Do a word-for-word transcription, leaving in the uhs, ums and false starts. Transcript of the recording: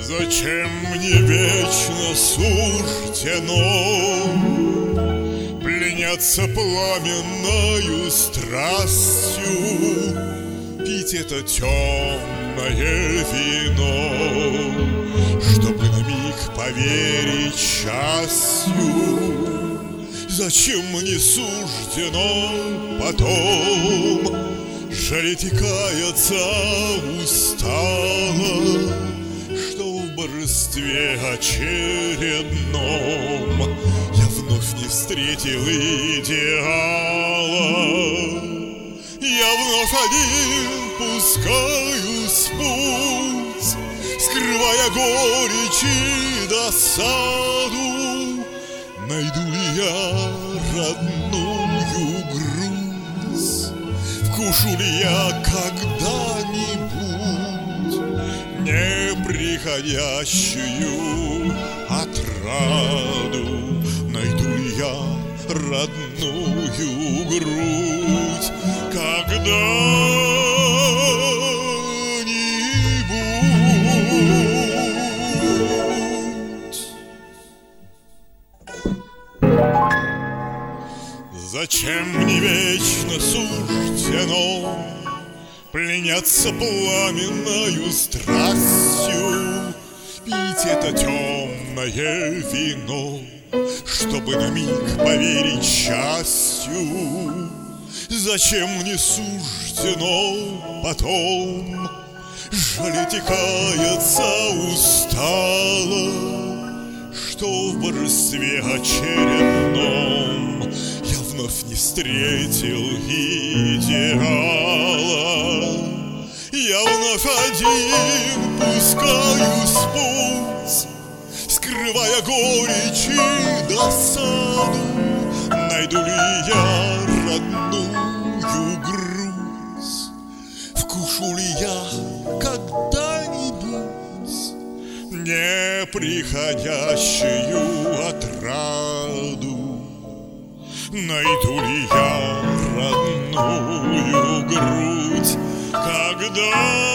Зачем мне вечно суждено пленяться пламенною страстью, пить это темное вино, чтобы на миг поверить счастью? Зачем мне суждено потом жалеть и каяться устало, что в божестве очередном я вновь не встретил идеала? Я вновь один пускаюсь в путь, скрывая горечь и досаду. Найду ли я родную грусть? Вкушу ли я когда-нибудь неприходящую отраду? Найду ли я родную грудь когда-нибудь? Зачем мне вечно суждено пленяться пламенною страстью, пить это темное вино, чтобы на миг поверить счастью? Зачем мне суждено потом жалеть и каяться устало, что в божестве очередном я вновь не встретил идеала? Я вновь один пускаюсь в путь, скрывая горечь и досаду. Найду ли я родную грусть? Вкушу ли я когда-нибудь неприходящую отраду? Найду ли я родную грудь когда